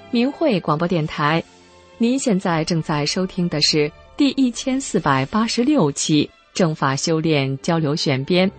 明慧广播电台。您现在正在收听的是第1486期正法修炼交流选编。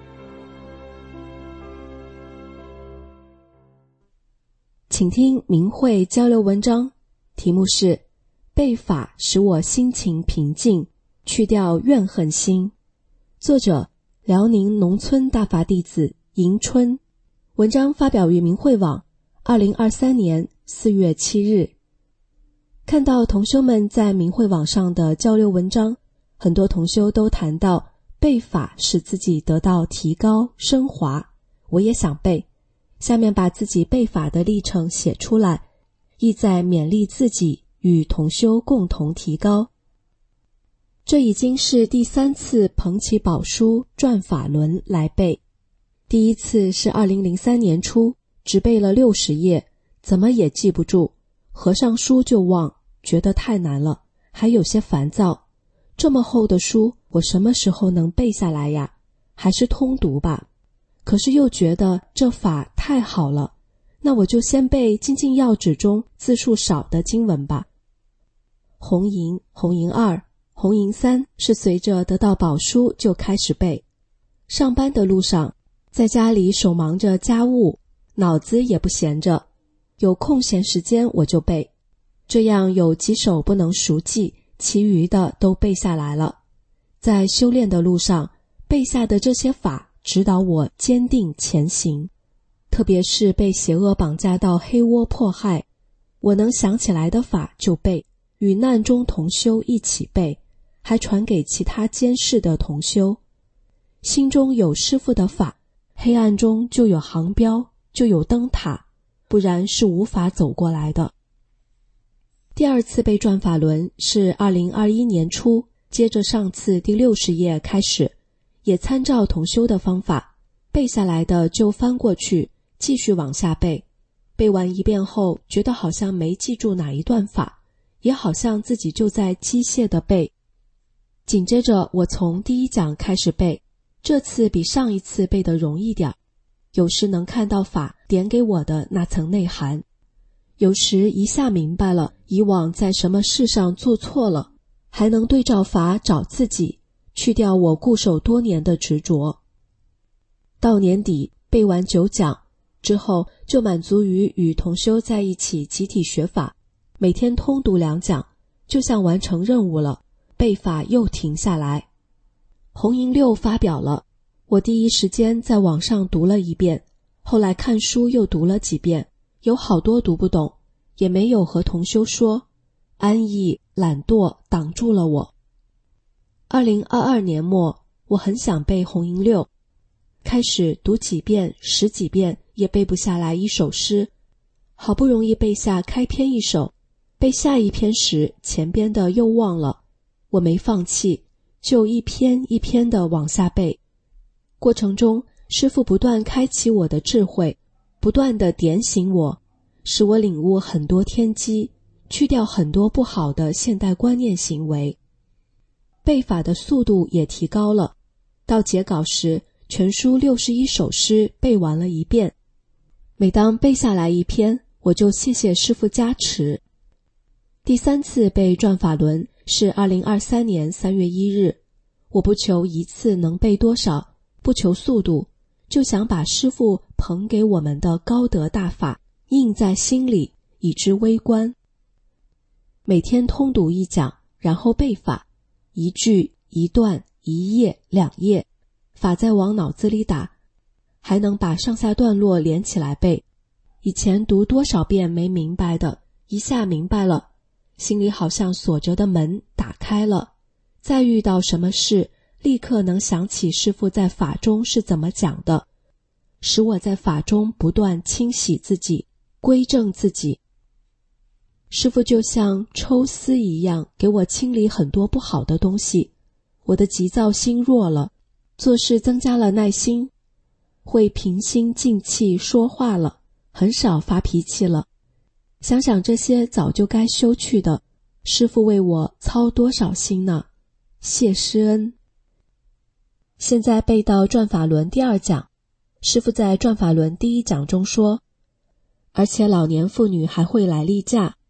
请听明慧交流文章，题目是背法使我心情平静，去掉怨恨心。作者辽宁农村大法弟子迎春。文章发表于明慧网2023年4月7日。看到同修们在明慧网上的交流文章，很多同修都谈到背法使自己得到提高升华，我也想背。下面把自己背法的历程写出来，意在勉励自己与同修共同提高。这已经是第3次捧起宝书转法轮来背。第一次是2003年初，只背了60页，怎么也记不住，合上书就忘，觉得太难了，还有些烦躁。这么厚的书，我什么时候能背下来呀？还是通读吧。可是又觉得这法太好了，那我就先背精进要旨中字数少的经文吧。红银、红银2、红银3是随着得到宝书就开始背。上班的路上，在家里手忙着家务，脑子也不闲着，有空闲时间我就背，这样有几首不能熟记，其余的都背下来了。在修炼的路上，背下的这些法指导我坚定前行，特别是被邪恶绑架到黑窝迫害，我能想起来的法就背，与难中同修一起背，还传给其他监视的同修。心中有师父的法，黑暗中就有航标，就有灯塔，不然是无法走过来的。第二次背转法轮是2021年初，接着上次第60页开始，也参照同修的方法，背下来的就翻过去，继续往下背。背完一遍后，觉得好像没记住哪一段法，也好像自己就在机械地背。紧接着我从第1讲开始背，这次比上一次背得容易点，有时能看到法点给我的那层内涵，有时一下明白了以往在什么事上做错了，还能对照法找自己，去掉我固守多年的执着。到年底背完9讲之后，就满足于与同修在一起集体学法，每天通读2讲，就像完成任务了，背法又停下来。红银6发表了，我第一时间在网上读了一遍，后来看书又读了几遍，有好多读不懂，也没有和同修说，安逸懒惰挡住了我。2022年末，我很想背红银6，开始读几遍10几遍也背不下来一首诗，好不容易背下开篇一首，背下一篇时前边的又忘了，我没放弃，就一篇一篇地往下背。过程中，师父不断开启我的智慧，不断地点醒我，使我领悟很多天机，去掉很多不好的现代观念行为。背法的速度也提高了，到结稿时，全书61首诗背完了一遍。每当背下来一篇，我就谢谢师父加持。第3次背转法轮是2023年3月1日，我不求一次能背多少，不求速度，就想把师父捧给我们的高德大法印在心里，以之微观。每天通读1讲，然后背法，一句一段1页2页，法再往脑子里打，还能把上下段落连起来背。以前读多少遍没明白的，一下明白了，心里好像锁着的门打开了，再遇到什么事，立刻能想起师父在法中是怎么讲的，使我在法中不断清洗自己，归正自己。师父就像抽丝一样，给我清理很多不好的东西，我的急躁心弱了，做事增加了耐心，会平心静气说话了，很少发脾气了。想想这些早就该修去的，师父为我操多少心呢？谢师恩。现在背到转法轮第2讲，师父在转法轮第1讲中说，而且老年妇女还会来例假，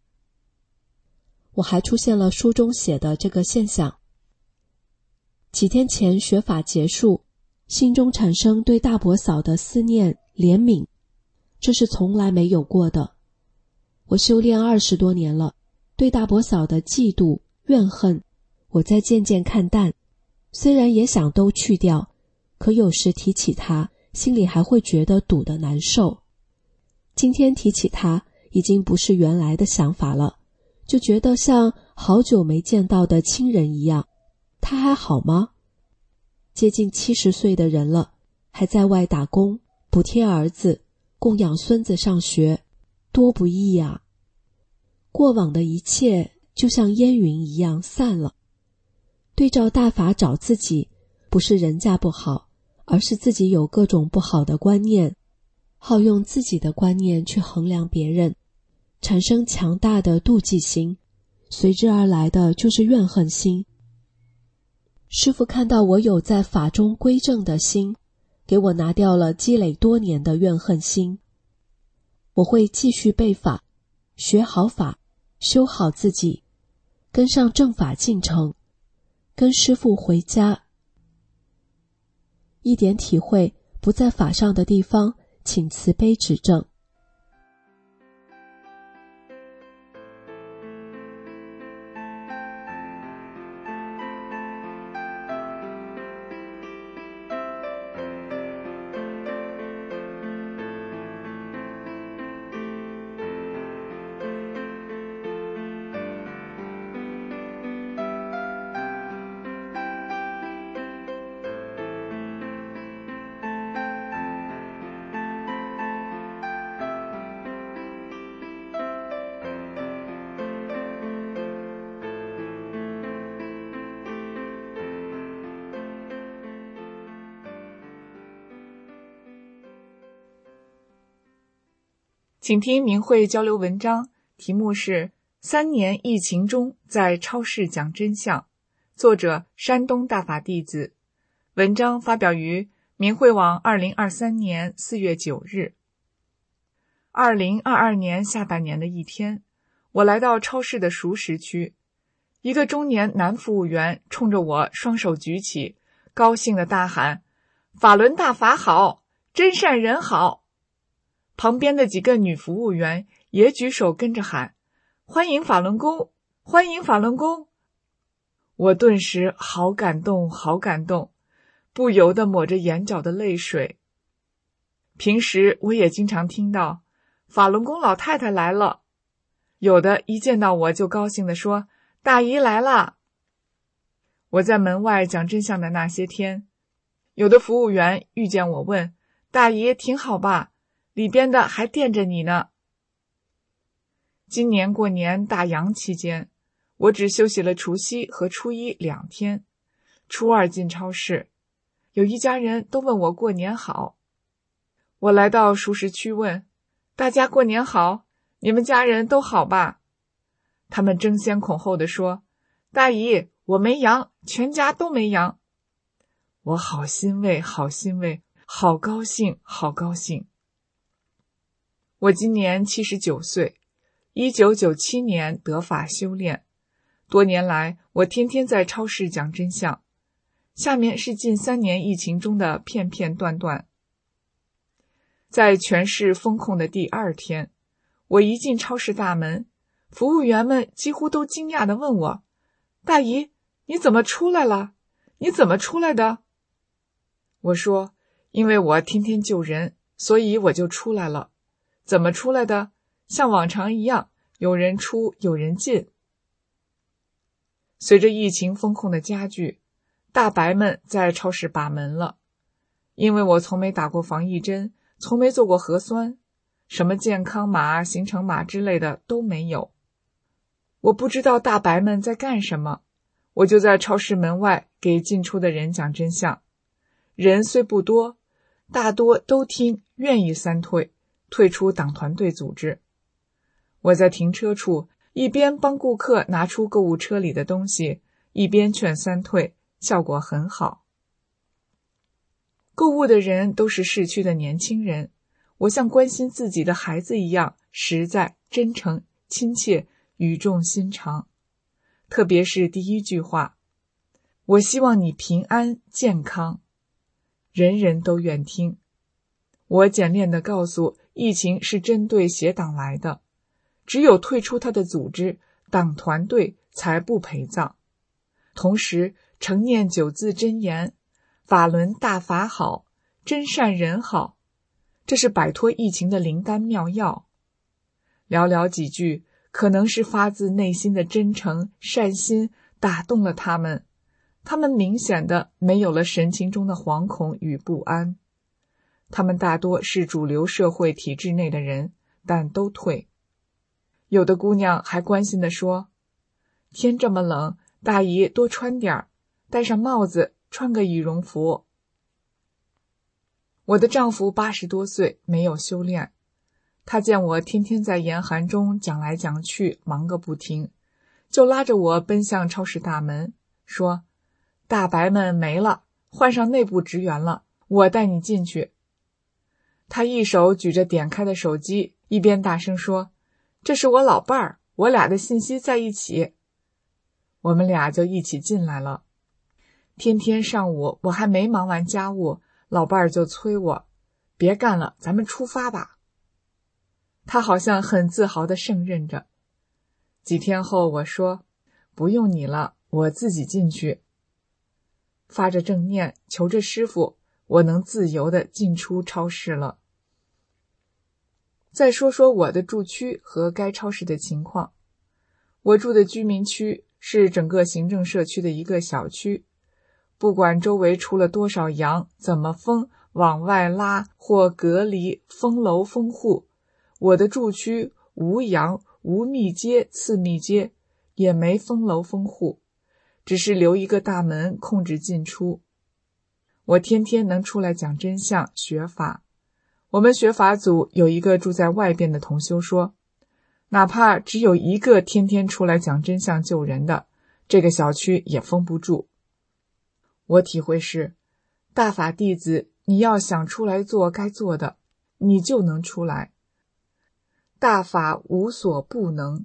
我还出现了书中写的这个现象。几天前学法结束，心中产生对大伯嫂的思念、怜悯，这是从来没有过的。我修炼20多年了，对大伯嫂的嫉妒、怨恨，我在渐渐看淡。虽然也想都去掉，可有时提起她，心里还会觉得堵得难受。今天提起她，已经不是原来的想法了，就觉得像好久没见到的亲人一样。她还好吗？接近70岁的人了，还在外打工，补贴儿子，供养孙子上学，多不易呀。过往的一切就像烟云一样散了。对照大法找自己，不是人家不好，而是自己有各种不好的观念，好用自己的观念去衡量别人，产生强大的妒忌心，随之而来的就是怨恨心。师父看到我有在法中归正的心，给我拿掉了积累多年的怨恨心。我会继续背法，学好法，修好自己，跟上正法进程，跟师父回家。一点体会，不在法上的地方，请慈悲指正。 请听明慧交流文章，题目是3年疫情中在超市讲真相，作者山东大法弟子。文章发表于明慧网2023年4月9日。2022年下半年的一天，我来到超市的熟食区，一个中年男服务员冲着我双手举起，高兴地大喊：法轮大法好，真善人好。旁边的几个女服务员也举手跟着喊：欢迎法轮功，欢迎法轮功。我顿时好感动，好感动，不由得抹着眼角的泪水。平时我也经常听到法轮功老太太来了，有的一见到我就高兴地说：大姨来了。我在门外讲真相的那些天，有的服务员遇见我问：大姨挺好吧？里边的还惦着你呢。今年过年大阳期间，我只休息了除夕和初一2天，初2进超市，有一家人都问我过年好。我来到熟食区问：大家过年好，你们家人都好吧？他们争先恐后地说：大姨，我没阳，全家都没阳。我好欣慰，好欣慰，好高兴，好高兴。我今年79岁，1997年得法修炼，多年来我天天在超市讲真相。下面是近3年疫情中的片片段段。在全市封控的第2天，我一进超市大门，服务员们几乎都惊讶地问我：大姨，你怎么出来了？你怎么出来的？我说：因为我天天救人，所以我就出来了。怎么出来的？像往常一样，有人出，有人进。随着疫情封控的加剧，大白们在超市把门了。因为我从没打过防疫针，从没做过核酸，什么健康码、行程码之类的都没有。我不知道大白们在干什么，我就在超市门外给进出的人讲真相。人虽不多，大多都听，愿意3退，退出党团队组织。我在停车处一边帮顾客拿出购物车里的东西，一边劝3退，效果很好。购物的人都是市区的年轻人，我像关心自己的孩子一样，实在、真诚、亲切、语重心长。 特别是第一句话，我希望你平安健康，人人都愿听。我简练地告诉疫情是针对邪党来的，只有退出他的组织，党团队才不陪葬。同时承念9字真言，法轮大法好，真善人好，这是摆脱疫情的灵丹妙药。寥寥几句，可能是发自内心的真诚善心打动了他们，他们明显的没有了神情中的惶恐与不安。他们大多是主流社会体制内的人，但都退。有的姑娘还关心地说，天这么冷，大姨多穿点儿，戴上帽子，穿个羽绒服。我的丈夫80多岁，没有修炼，他见我天天在严寒中讲来讲去，忙个不停，就拉着我奔向超市大门，说，大白们没了，换上内部职员了，我带你进去。他一手举着点开的手机，一边大声说，这是我老伴儿，我俩的信息在一起。我们俩就一起进来了。天天上午我还没忙完家务，老伴儿就催我，别干了，咱们出发吧。他好像很自豪地胜任着。几天后我说，不用你了，我自己进去。发着正念，求着师父，我能自由地进出超市了。再说说我的住区和该超市的情况。我住的居民区是整个行政社区的一个小区，不管周围出了多少羊，怎么封，往外拉或隔离，封楼封户，我的住区无羊，无密接次密接，也没封楼封户，只是留一个大门控制进出。我天天能出来讲真相学法。我们学法组有一个住在外边的同修说，哪怕只有一个天天出来讲真相救人的，这个小区也封不住。我体会是，大法弟子，你要想出来做该做的，你就能出来。大法无所不能。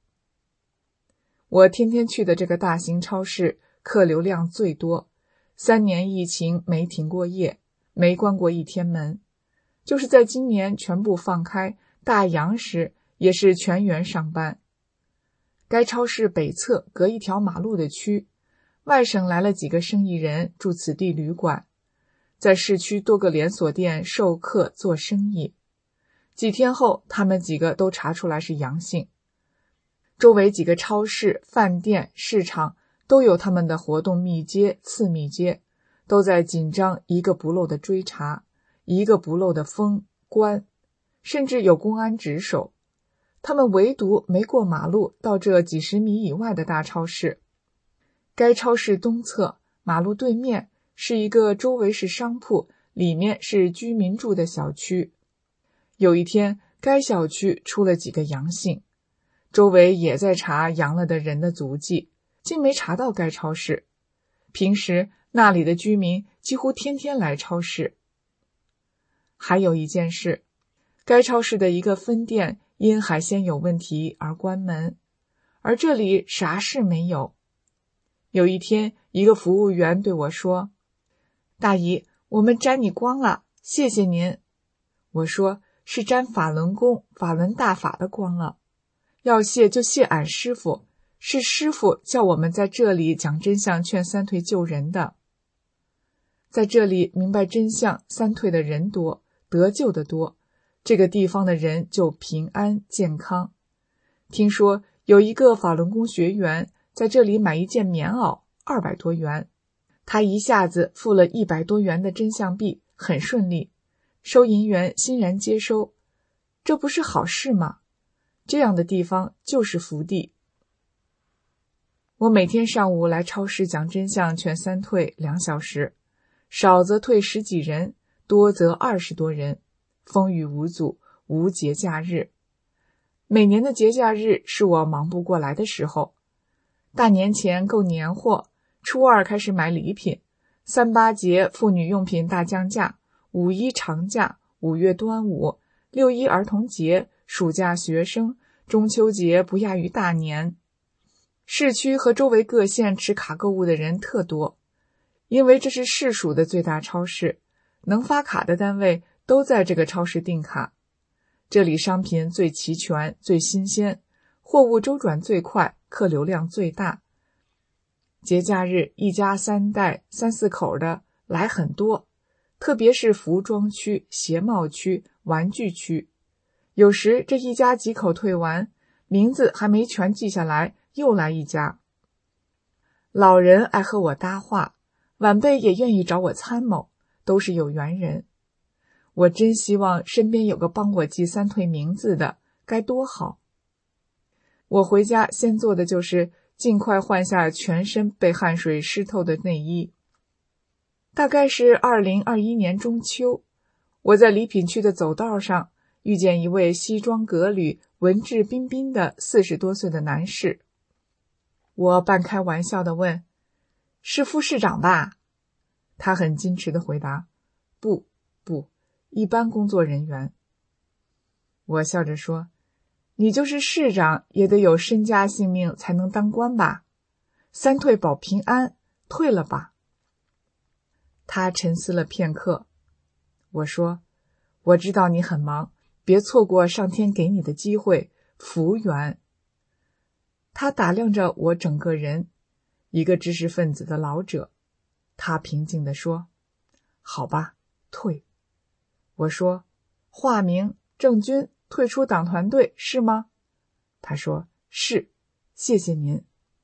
我天天去的这个大型超市，客流量最多，3年疫情没停过业，没关过一天门。就是在今年全部放开，大阳时也是全员上班。该超市北侧隔一条马路的区，外省来了几个生意人住此地旅馆，在市区多个连锁店授课做生意。几天后，他们几个都查出来是阳性。周围几个超市、饭店、市场都有他们的活动密接、次密接，都在紧张一个不漏的追查，一个不漏的封关，甚至有公安值守。他们唯独没过马路到这几十米以外的大超市。该超市东侧马路对面是一个周围是商铺，里面是居民住的小区。有一天，该小区出了几个阳性，周围也在查阳了的人的足迹，竟没查到该超市。平时那里的居民几乎天天来超市。还有一件事，该超市的一个分店因海鲜有问题而关门，而这里啥事没有。有一天，一个服务员对我说，大姨，我们沾你光了，谢谢您。我说，是沾法轮功、法轮大法的光了，要谢就谢俺师父，是师父叫我们在这里讲真相劝三退救人的。在这里明白真相三退的人多，得救的多，这个地方的人就平安健康。听说有一个法轮功学员在这里买一件棉袄200多元，他一下子付了100多元的真相币，很顺利，收银员欣然接收。这不是好事吗？这样的地方就是福地。我每天上午来超市讲真相劝三退2小时，少则退10几人，多则20多人，风雨无阻，无节假日。每年的节假日是我忙不过来的时候。大年前购年货，初2开始买礼品，3、8节妇女用品大降价，5、1长假，5月端午，6、1儿童节，暑假学生，中秋节不亚于大年。 市区和周围各县持卡购物的人特多，因为这是市属的最大超市，能发卡的单位都在这个超市订卡。这里商品最齐全、最新鲜，货物周转最快，客流量最大。节假日一家3代、3、4口的来很多，特别是服装区、鞋帽区、玩具区。有时这一家几口退完，名字还没全记下来，又来一家。老人爱和我搭话，晚辈也愿意找我参谋，都是有缘人。我真希望身边有个帮我记3退名字的，该多好。我回家先做的就是尽快换下全身被汗水湿透的内衣。大概是2021年中秋，我在礼品区的走道上遇见一位西装革履、文质彬彬的40多岁的男士。我半开玩笑地问：“是副市长吧？”他很矜持地回答：“不，一般工作人员。”我笑着说：“你就是市长也得有身家性命才能当官吧？3退保平安，退了吧。”他沉思了片刻。我说：“我知道你很忙，别错过上天给你的机会，福缘。”他打量着我整个人，一个知识分子的老者。他平静地说：“好吧，退。”我说：“化名郑军，退出党团队，是吗？”他说：“是，谢谢您。”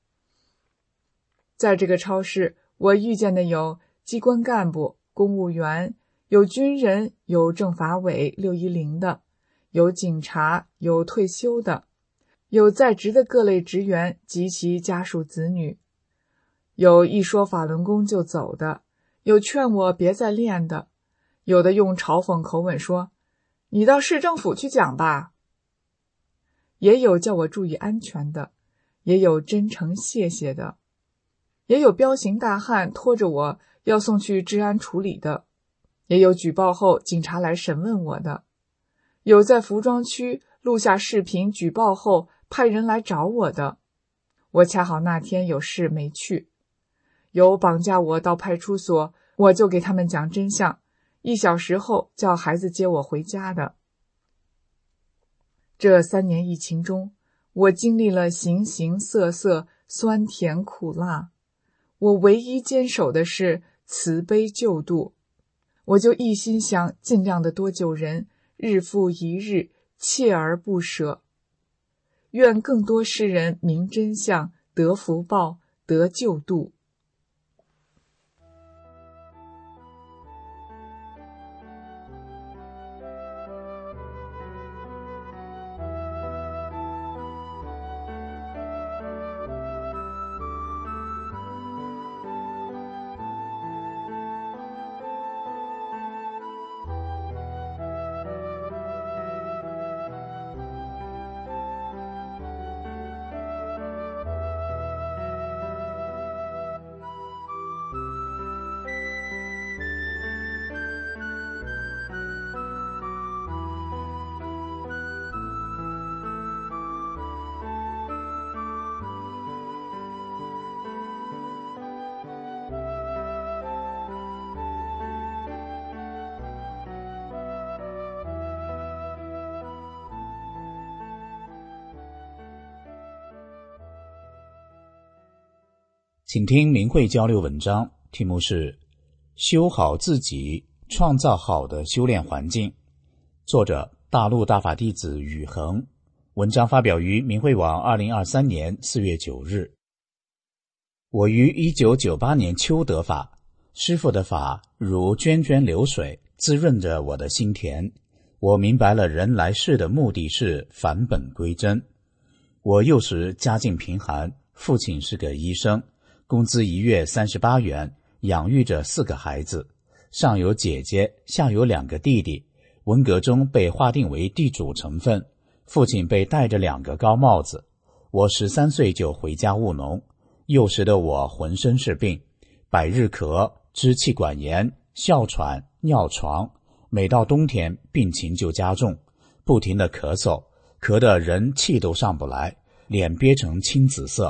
在这个超市，我遇见的有机关干部、公务员，有军人，有政法委610的，有警察，有退休的，有在职的各类职员及其家属子女，有一说法轮功就走的，有劝我别再练的，有的用嘲讽口吻说：“你到市政府去讲吧。”也有叫我注意安全的，也有真诚谢谢的，也有彪形大汉拖着我要送去治安处理的，也有举报后警察来审问我的，有在服装区录下视频举报后派人来找我的，我恰好那天有事没去，有绑架我到派出所，我就给他们讲真相，1小时后叫孩子接我回家的。这3年疫情中，我经历了形形色色、酸甜苦辣，我唯一坚守的是慈悲救度。我就一心想尽量的多救人，日复一日，锲而不舍。愿更多世人明真相，得福报，得救度。 请听明慧交流文章，题目是修好自己，创造好的修炼环境。作者大陆大法弟子宇恒，文章发表于明慧网2023年4月9日。我于1998年秋得法，师父的法如涓涓流水，滋润着我的心田。我明白了人来世的目的是返本归真。我幼时家境贫寒，父亲是个医生，工资1月38元，养育着4个孩子，上有姐姐，下有2个弟弟。文革中被划定为地主成分，父亲被戴着2个高帽子。我13岁就回家务农，幼时的我浑身是病，百日咳、支气管炎、哮喘、尿床，每到冬天病情就加重，不停地咳嗽，咳得人气都上不来，脸憋成青紫色，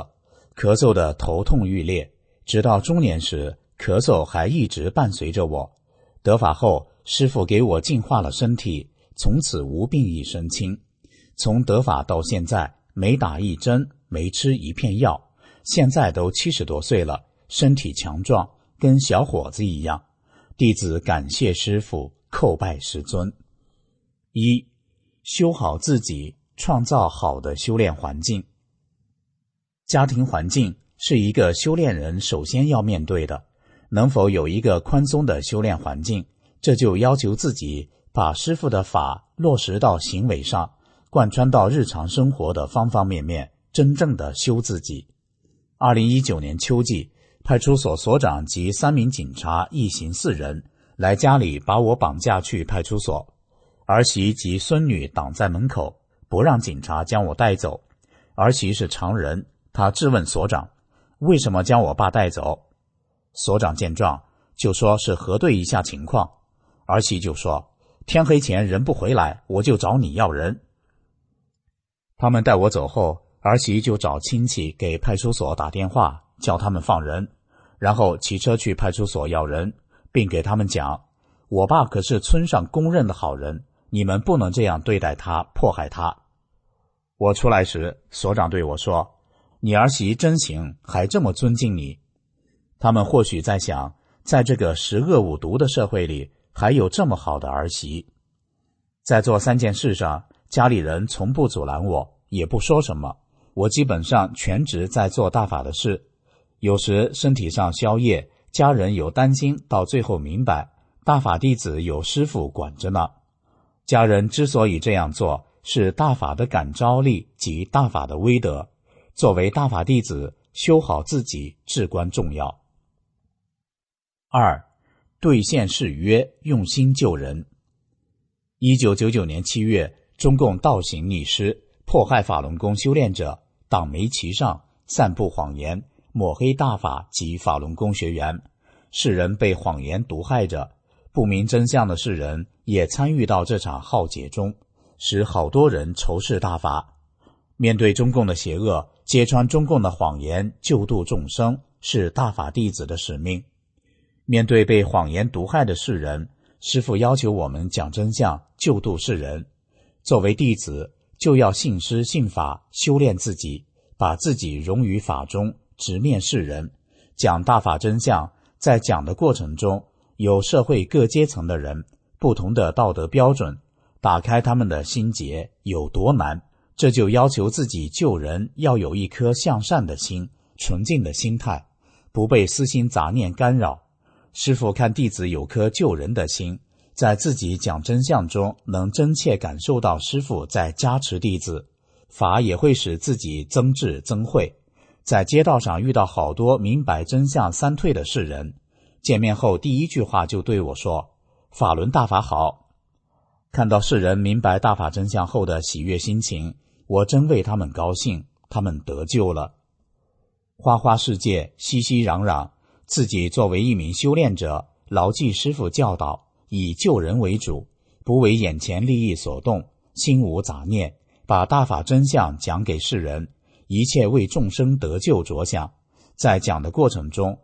咳嗽的头痛欲裂，直到中年时，咳嗽还一直伴随着我。得法后，师父给我净化了身体，从此无病一身轻。从得法到现在，没打一针，没吃一片药，现在都70多岁了，身体强壮，跟小伙子一样。弟子感谢师父，叩拜师尊。1. 修好自己，创造好的修炼环境。家庭环境是一个修炼人首先要面对的，能否有一个宽松的修炼环境，这就要求自己把师父的法落实到行为上，贯穿到日常生活的方方面面，真正的修自己。2019年秋季，派出所所长及3名警察一行4人来家里把我绑架去派出所，儿媳及孙女挡在门口，不让警察将我带走。儿媳是常人，她质问所长，为什么将我爸带走？所长见状就说是核对一下情况，儿媳就说天黑前人不回来，我就找你要人。他们带我走后，儿媳就找亲戚给派出所打电话，叫他们放人，然后骑车去派出所要人，并给他们讲，我爸可是村上公认的好人，你们不能这样对待他，迫害他。我出来时，所长对我说，你儿媳真行，还这么尊敬你。他们或许在想，在这个10恶5毒的社会里，还有这么好的儿媳。在做3件事上，家里人从不阻拦我，也不说什么，我基本上全职在做大法的事。有时身体上消业，家人有担心，到最后明白大法弟子有师父管着呢。家人之所以这样做，是大法的感召力及大法的威德。作为大法弟子，修好自己至关重要。2. 兑现誓约，用心救人。1999年7月，中共倒行逆施，迫害法轮功修炼者，党媒旗上，散布谎言，抹黑大法及法轮功学员。世人被谎言毒害着，不明真相的世人也参与到这场浩劫中，使好多人仇视大法。面对中共的邪恶，揭穿中共的谎言，救度众生，是大法弟子的使命。面对被谎言毒害的世人，师父要求我们讲真相，救度世人。作为弟子，就要信师信法，修炼自己，把自己融于法中，直面世人，讲大法真相。在讲的过程中，有社会各阶层的人，不同的道德标准，打开他们的心结有多难？这就要求自己救人要有一颗向善的心，纯净的心态，不被私心杂念干扰。师父看弟子有颗救人的心，在自己讲真相中能真切感受到师父在加持弟子，法也会使自己增智增慧。在街道上遇到好多明白真相3退的世人，见面后第一句话就对我说，法轮大法好。看到世人明白大法真相后的喜悦心情，我真为他们高兴，他们得救了。花花世界，熙熙攘攘，自己作为一名修炼者，牢记师父教导，以救人为主，不为眼前利益所动，心无杂念，把大法真相讲给世人，一切为众生得救着想。在讲的过程中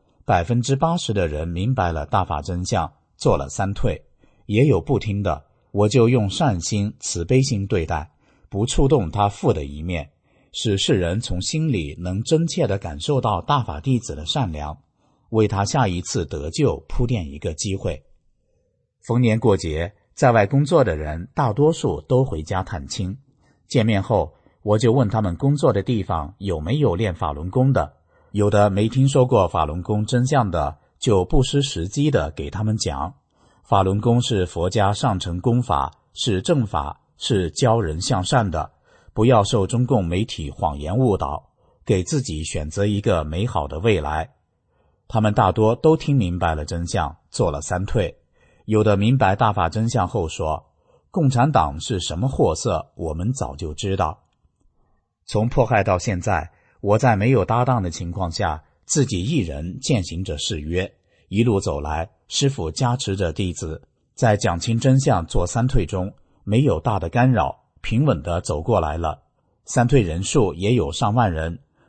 ，80%的人明白了大法真相，做了3退，也有不听的，我就用善心慈悲心对待，不触动他负的一面，使世人从心里能真切地感受到大法弟子的善良，为他下一次得救铺垫一个机会。逢年过节，在外工作的人大多数都回家探亲，见面后我就问他们工作的地方有没有练法轮功的，有的没听说过法轮功真相的，就不失时机地给他们讲，法轮功是佛家上乘功法，是正法，是教人向善的，不要受中共媒体谎言误导，给自己选择一个美好的未来。他们大多都听明白了真相，做了3退。有的明白大法真相后说，共产党是什么货色，我们早就知道。从迫害到现在，我在没有搭档的情况下，自己一人践行着誓约，一路走来，师父加持着弟子，在讲清真相做3退中，没有大的干扰，平稳地走过来了。3退人数也有上万人，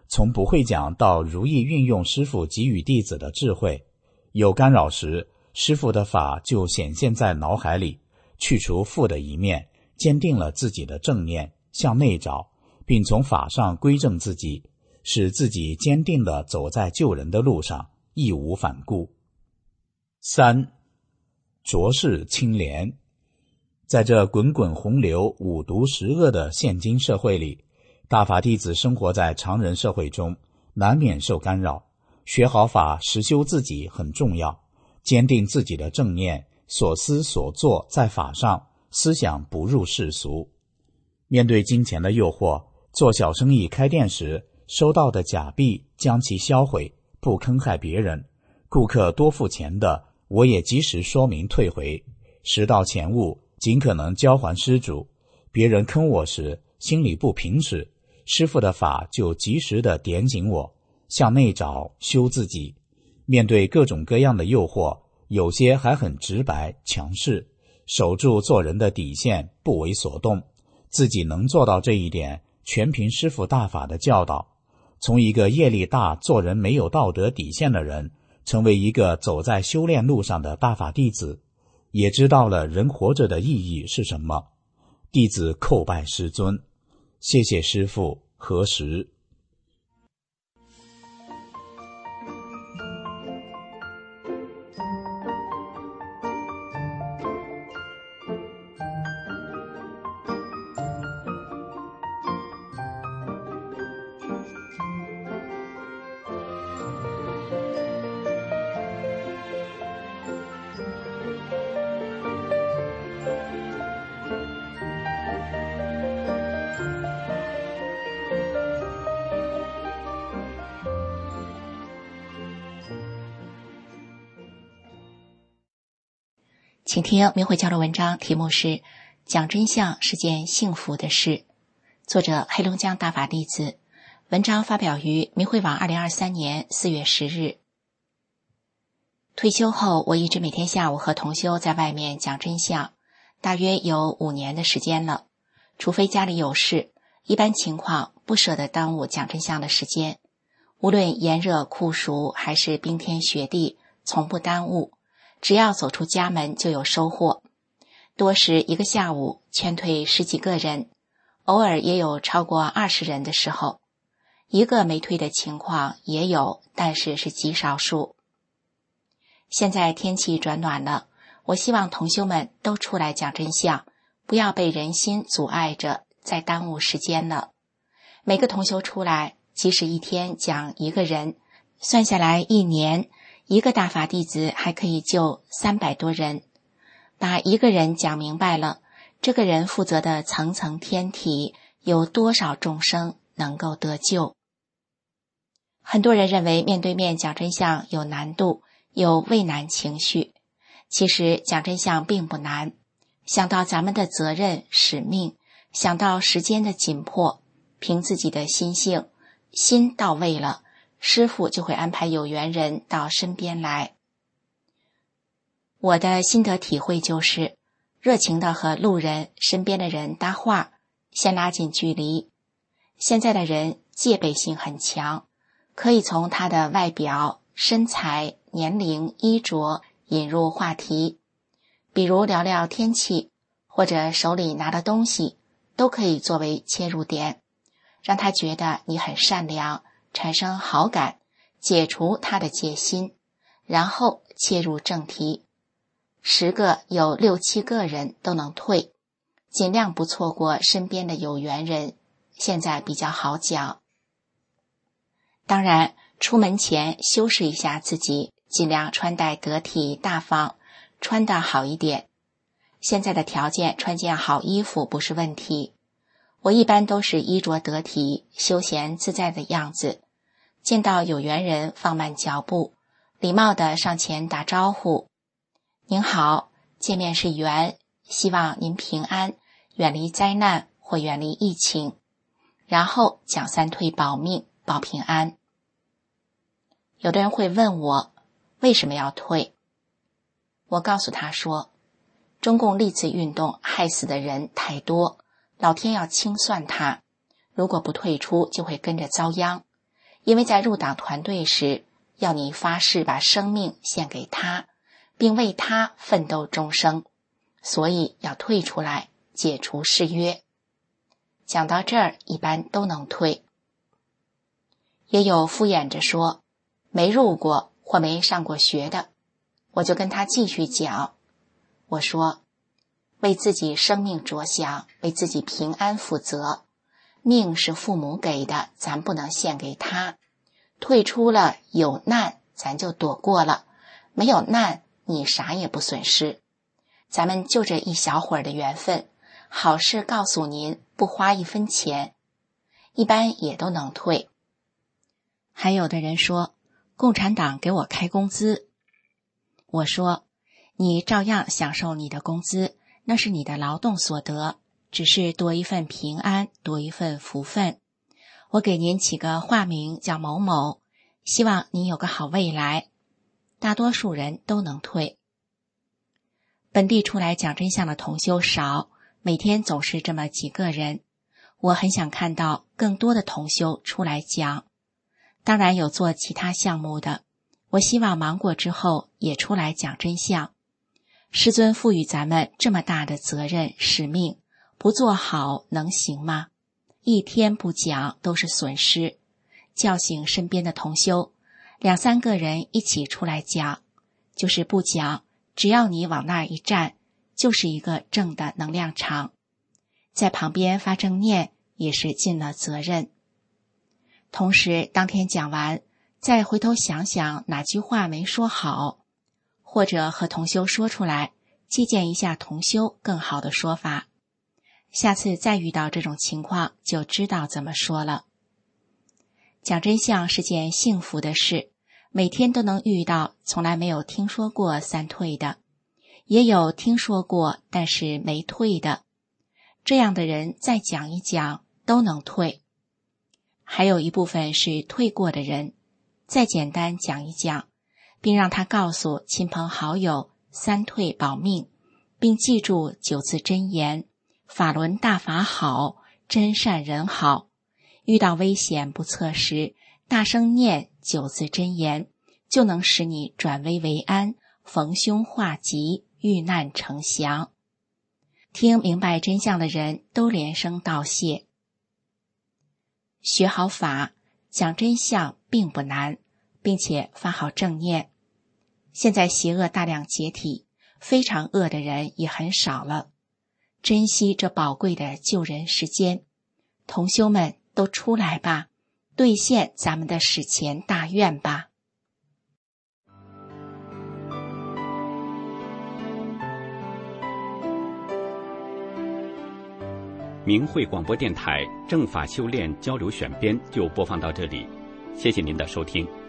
从不会讲到如意运用师父给予弟子的智慧。有干扰时，师父的法就显现在脑海里，去除负的一面，坚定了自己的正念，向内找，并从法上归正自己，使自己坚定地走在救人的路上，义无反顾。3. 浊世清廉。在这滚滚洪流、五毒十恶的现今社会里，大法弟子生活在常人社会中，难免受干扰。学好法，实修自己很重要，坚定自己的正念，所思所做在法上，思想不入世俗。面对金钱的诱惑，做小生意开店时，收到的假币将其销毁，不坑害别人。顾客多付钱的，我也及时说明退回。拾到钱物，尽可能交还失主。别人坑我时，心里不平时，师父的法就及时地点醒我，向内找，修自己。面对各种各样的诱惑，有些还很直白强势，守住做人的底线，不为所动。自己能做到这一点，全凭师父大法的教导。从一个业力大、做人没有道德底线的人，成为一个走在修炼路上的大法弟子，也知道了人活着的意义是什么。弟子叩拜师尊，谢谢师父，何时？ 请听明慧交流文章，题目是讲真相是件幸福的事，作者黑龙江大法弟子，文章发表于明慧网2023年4月10日。退休后，我一直每天下午和同修在外面讲真相，大约有5年的时间了。除非家里有事，一般情况不舍得耽误讲真相的时间。无论炎热酷暑还是冰天雪地，从不耽误。只要走出家门就有收获，多时一个下午劝退10几个人，偶尔也有超过20人的时候，一个没退的情况也有，但是是极少数。现在天气转暖了，我希望同修们都出来讲真相，不要被人心阻碍着再耽误时间了。每个同修出来，即使一天讲一个人，算下来1年一个大法弟子还可以救300多人。把一个人讲明白了，这个人负责的层层天体，有多少众生能够得救。很多人认为面对面讲真相有难度，有畏难情绪。其实讲真相并不难，想到咱们的责任使命，想到时间的紧迫，凭自己的心性，心到位了，师父就会安排有缘人到身边来。我的心得体会就是，热情的和路人、身边的人搭话，先拉近距离。现在的人戒备心很强，可以从他的外表、身材、年龄、衣着引入话题，比如聊聊天气，或者手里拿的东西，都可以作为切入点，让他觉得你很善良，产生好感，解除他的戒心，然后切入正题。10个有6、7个人都能退，尽量不错过身边的有缘人，现在比较好讲。当然，出门前修饰一下自己，尽量穿戴得体大方，穿得好一点。现在的条件，穿件好衣服不是问题。我一般都是衣着得体、休闲自在的样子，见到有缘人放慢脚步，礼貌地上前打招呼，您好，见面是缘，希望您平安，远离灾难或远离疫情，然后讲3退保命保平安。有的人会问我为什么要退，我告诉他说，中共历次运动害死的人太多，老天要清算他，如果不退出就会跟着遭殃。 因为在入党团队时，要你发誓把生命献给他，并为他奋斗终生，所以要退出来，解除誓约。讲到这儿，一般都能退。也有敷衍着说没入过或没上过学的，我就跟他继续讲。我说，为自己生命着想，为自己平安负责，命是父母给的，咱不能献给他。退出了，有难咱就躲过了，没有难你啥也不损失。咱们就这一小会儿的缘分，好事告诉您，不花1分钱，一般也都能退。还有的人说，共产党给我开工资。我说，你照样享受你的工资，那是你的劳动所得，只是多一份平安，多一份福分。我给您起个化名叫某某，希望您有个好未来。大多数人都能退。本地出来讲真相的同修少，每天总是这么几个人。我很想看到更多的同修出来讲。当然有做其他项目的，我希望忙过之后也出来讲真相。师尊赋予咱们这么大的责任使命，不做好能行吗？一天不讲都是损失。叫醒身边的同修，2、3个人一起出来讲，就是不讲，只要你往那儿一站，就是一个正的能量场。在旁边发正念也是尽了责任。同时当天讲完，再回头想想哪句话没说好，或者和同修说出来，借鉴一下同修更好的说法。下次再遇到这种情况，就知道怎么说了。讲真相是件幸福的事，每天都能遇到从来没有听说过3退的，也有听说过但是没退的。这样的人再讲一讲都能退。还有一部分是退过的人，再简单讲一讲，并让他告诉亲朋好友3退保命，并记住9字真言：法轮大法好，真善人好。遇到危险不测时，大声念9字真言，就能使你转危为安，逢凶化吉，遇难成祥。听明白真相的人都连声道谢。学好法，讲真相并不难，并且发好正念。现在邪恶大量解体，非常恶的人也很少了。珍惜这宝贵的救人时间，同修们都出来吧，兑现咱们的史前大愿吧。 明慧广播电台正法修炼交流选编就播放到这里，谢谢您的收听。